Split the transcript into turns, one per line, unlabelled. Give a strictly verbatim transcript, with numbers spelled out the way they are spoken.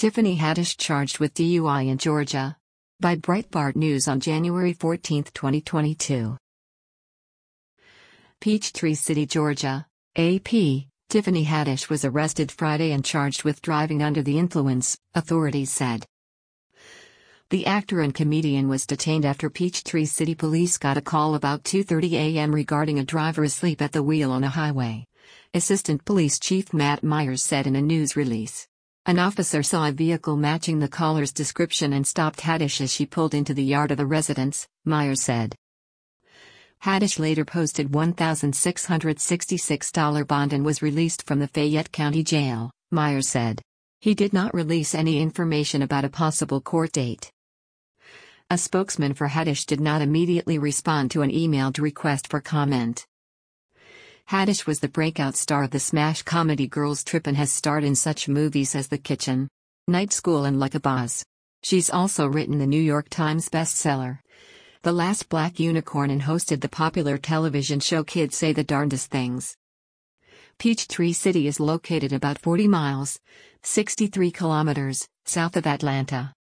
Tiffany Haddish charged with D U I in Georgia. By Breitbart News on January fourteenth, twenty twenty-two. Peachtree City, Georgia. A P. Tiffany Haddish was arrested Friday and charged with driving under the influence, authorities said. The actor and comedian was detained after Peachtree City police got a call about two thirty a m regarding a driver asleep at the wheel on a highway. Assistant Police Chief Matt Myers said in a news release. An officer saw a vehicle matching the caller's description and stopped Haddish as she pulled into the yard of the residence, Myers said. Haddish later posted one thousand six hundred sixty-six dollars bond and was released from the Fayette County Jail, Myers said. He did not release any information about a possible court date. A spokesman for Haddish did not immediately respond to an emailed request for comment. Haddish was the breakout star of the smash comedy Girls Trip and has starred in such movies as The Kitchen, Night School and Like a Boss. She's also written the New York Times bestseller, The Last Black Unicorn, and hosted the popular television show Kids Say the Darndest Things. Peachtree City is located about forty miles, sixty-three kilometers, south of Atlanta.